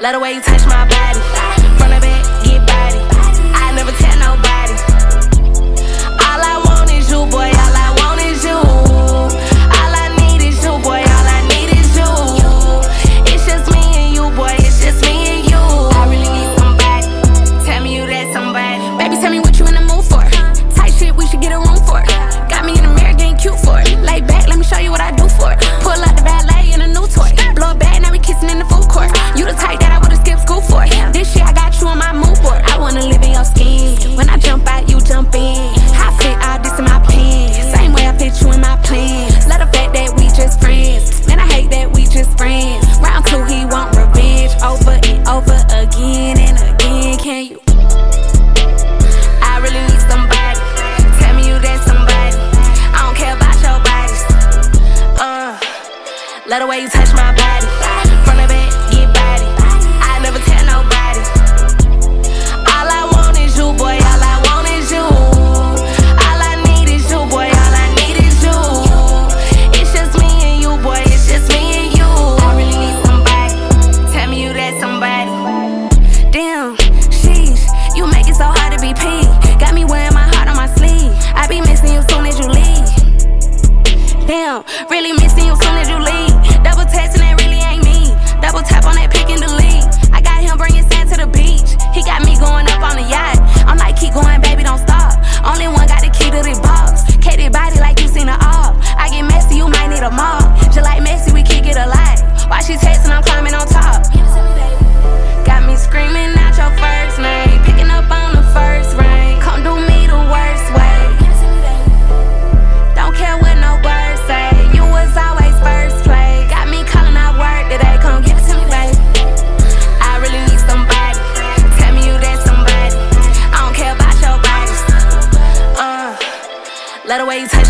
Love the way you touch my body. Front of back, get body. I never tell nobody. All I want is you, boy. All I want is you. All I need is you, boy. All I need is you. It's just me and you, boy. It's just me and you. I really need somebody. Tell me you that somebody. Baby, tell me what you in the mood for. Tight shit, we should get a room for. Got me in the mirror, getting cute for it. Lay back, let me show you what I do for it. Pull out the valet in a new toy. Blow it back, now we kissing in the food court. You the type that I would've skipped school for. This shit, I got you on my mood board. I wanna live in your skin. When I jump out, you jump in. I fit all this in my pen. Same way I fit you in my plan. Love the fact that we just friends. Man, I hate that we just friends. Round two, he want revenge. Over and over again and again. Can you? I really need somebody. Tell me you that somebody. I don't care about your bodies. Love the way you touch my body. Front of back, get body. I never tell nobody. All I want is you, boy. All I want is you. All I need is you, boy. All I need is you. It's just me and you, boy. It's just me and you. I really need somebody. Tell me you that somebody. Damn, sheesh, you make it so hard to be P. Got me wearing my heart on my sleeve. I be missing you soon as you leave. Damn, really missing you soon as you leave. Double texting, that really ain't me. Double tap on that pick and delete. I got him bringing sand to the beach. He got me going up on the yacht. I'm like, keep going, baby, don't stop. Only one got the key to the box. Katie body like you seen her off. I get messy, you might need a mop. Just like Messi, we kick it a lot. While she texting, I'm climbing on top. Got me screaming out your first name. Picking up on the first ring. Come do me the worst way. Don't care what no birds say. You was always first play. Got me calling out work today. Come give it to me, babe. I really need somebody. Tell me you that somebody. I don't care about your bodies. Love the way you touch